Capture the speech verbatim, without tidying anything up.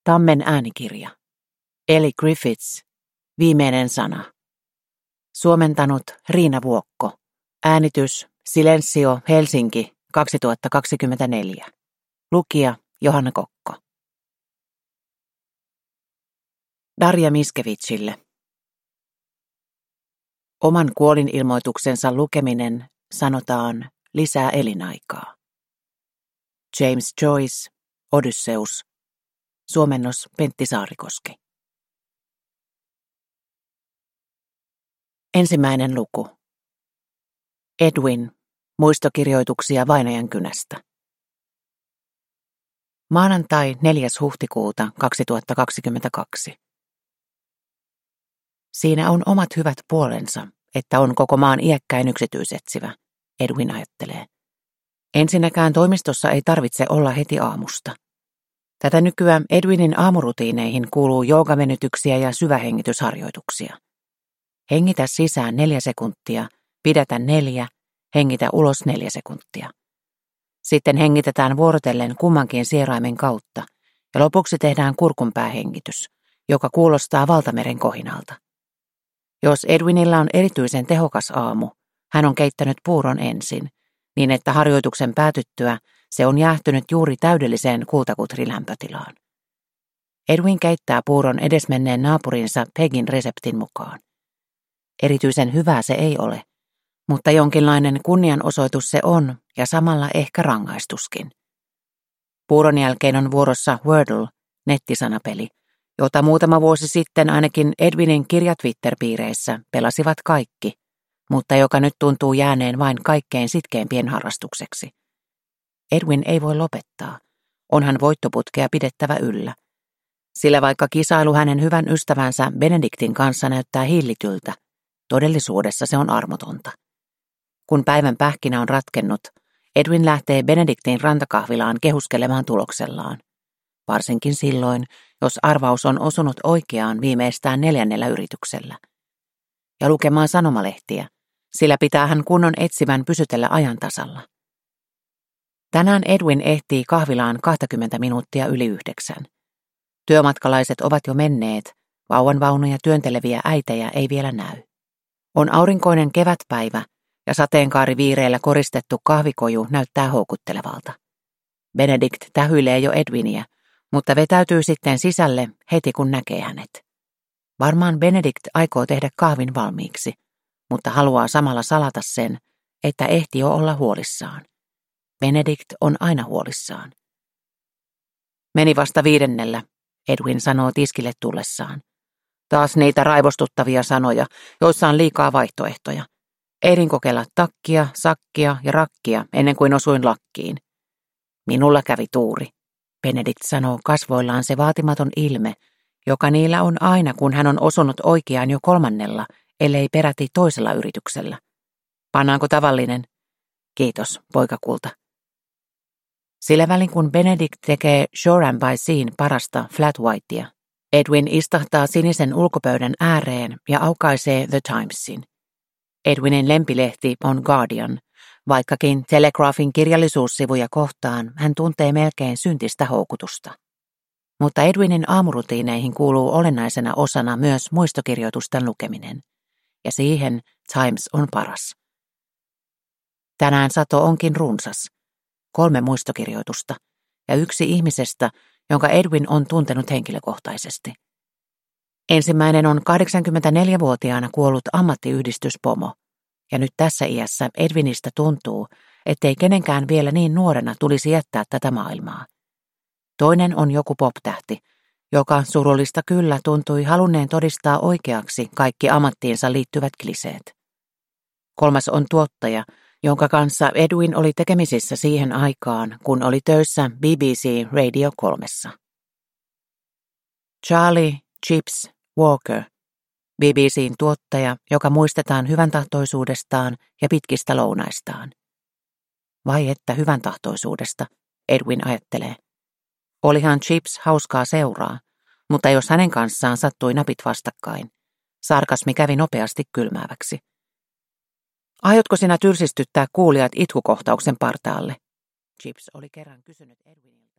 Tammen äänikirja. Eli Griffiths. Viimeinen sana. Suomentanut Riina Vuokko. Äänitys Silensio Helsinki kaksituhattakaksikymmentäneljä. Lukija Johanna Kokko. Darja Miskevitsille. Oman kuolinilmoituksensa lukeminen, sanotaan, lisää elinaikaa. James Joyce, Odysseus. Suomennos Pentti Saarikoski. Ensimmäinen luku. Edwin. Muistokirjoituksia vainajan kynästä. Maanantai neljäs huhtikuuta kaksituhattakaksikymmentäkaksi. Siinä on omat hyvät puolensa, että on koko maan iäkkäin yksityisetsivä, Edwin ajattelee. Ensinnäkään toimistossa ei tarvitse olla heti aamusta. Tätä nykyään Edwinin aamurutiineihin kuuluu joogavenytyksiä ja syvähengitysharjoituksia. Hengitä sisään neljä sekuntia, pidätä neljä, hengitä ulos neljä sekuntia. Sitten hengitetään vuorotellen kummankin sieraimen kautta ja lopuksi tehdään kurkunpäähengitys, joka kuulostaa valtameren kohinalta. Jos Edwinillä on erityisen tehokas aamu, hän on keittänyt puuron ensin, niin että harjoituksen päätyttyä se on jäähtynyt juuri täydelliseen kultakutrilämpötilaan. Edwin keittää puuron edesmenneen naapurinsa Pegin reseptin mukaan. Erityisen hyvää se ei ole, mutta jonkinlainen kunnianosoitus se on ja samalla ehkä rangaistuskin. Puuron jälkeen on vuorossa Wordle, nettisanapeli, jota muutama vuosi sitten ainakin Edwinin kirja-Twitter-piireissä pelasivat kaikki, mutta joka nyt tuntuu jääneen vain kaikkein sitkeimpien harrastukseksi. Edwin ei voi lopettaa, onhan voittoputkea pidettävä yllä, sillä vaikka kisailu hänen hyvän ystävänsä Benedictin kanssa näyttää hillityltä, todellisuudessa se on armotonta. Kun päivän pähkinä on ratkennut, Edwin lähtee Benedictin rantakahvilaan kehuskelemaan tuloksellaan. Varsinkin silloin, jos arvaus on osunut oikeaan viimeistään neljännellä yrityksellä. Ja lukemaan sanomalehtiä, sillä pitää hän kunnon etsivän pysytellä ajan tasalla. Tänään Edwin ehtii kahvilaan kaksikymmentä minuuttia yli yhdeksän. Työmatkalaiset ovat jo menneet, vauvanvaunuja työnteleviä äitejä ei vielä näy. On aurinkoinen kevätpäivä ja sateenkaariviireillä koristettu kahvikoju näyttää houkuttelevalta. Benedict tähyilee jo Edwiniä, mutta vetäytyy sitten sisälle heti kun näkee hänet. Varmaan Benedict aikoo tehdä kahvin valmiiksi, mutta haluaa samalla salata sen, että ehti jo olla huolissaan. Benedict on aina huolissaan. Meni vasta viidennellä, Edwin sanoo tiskille tullessaan. Taas niitä raivostuttavia sanoja, joissa on liikaa vaihtoehtoja. Ehdin kokeilla takkia, sakkia ja rakkia ennen kuin osuin lakkiin. Minulla kävi tuuri, Benedict sanoo kasvoillaan se vaatimaton ilme, joka niillä on aina, kun hän on osunut oikeaan jo kolmannella, ellei peräti toisella yrityksellä. Pannaanko tavallinen? Kiitos, poikakulta. Sillä välin kun Benedict tekee Shore and by Sean parasta flat whitea, Edwin istahtaa sinisen ulkopöydän ääreen ja aukaisee The Timesin. Edwinin lempilehti on Guardian, vaikkakin Telegraphin kirjallisuussivuja kohtaan hän tuntee melkein syntistä houkutusta. Mutta Edwinin aamurutiineihin kuuluu olennaisena osana myös muistokirjoitusten lukeminen, ja siihen Times on paras. Tänään sato onkin runsas. Kolme muistokirjoitusta ja yksi ihmisestä, jonka Edwin on tuntenut henkilökohtaisesti. Ensimmäinen on kahdeksankymmentäneljävuotiaana kuollut ammattiyhdistyspomo, ja nyt tässä iässä Edwinistä tuntuu, ettei kenenkään vielä niin nuorena tulisi jättää tätä maailmaa. Toinen on joku pop-tähti, joka surullista kyllä tuntui halunneen todistaa oikeaksi kaikki ammattiinsa liittyvät kliseet. Kolmas on tuottaja, jonka kanssa Edwin oli tekemisissä siihen aikaan, kun oli töissä B B C Radio kolmessa. Charlie Chips Walker, B B C:n tuottaja, joka muistetaan hyväntahtoisuudestaan ja pitkistä lounaistaan. Vai että hyväntahtoisuudesta, Edwin ajattelee. Olihan Chips hauskaa seuraa, mutta jos hänen kanssaan sattui napit vastakkain, sarkasmi kävi nopeasti kylmääväksi. Aiotko sinä tylsistyttää kuulijat itkukohtauksen partaalle? Chips oli kerran kysynyt Edwinilta.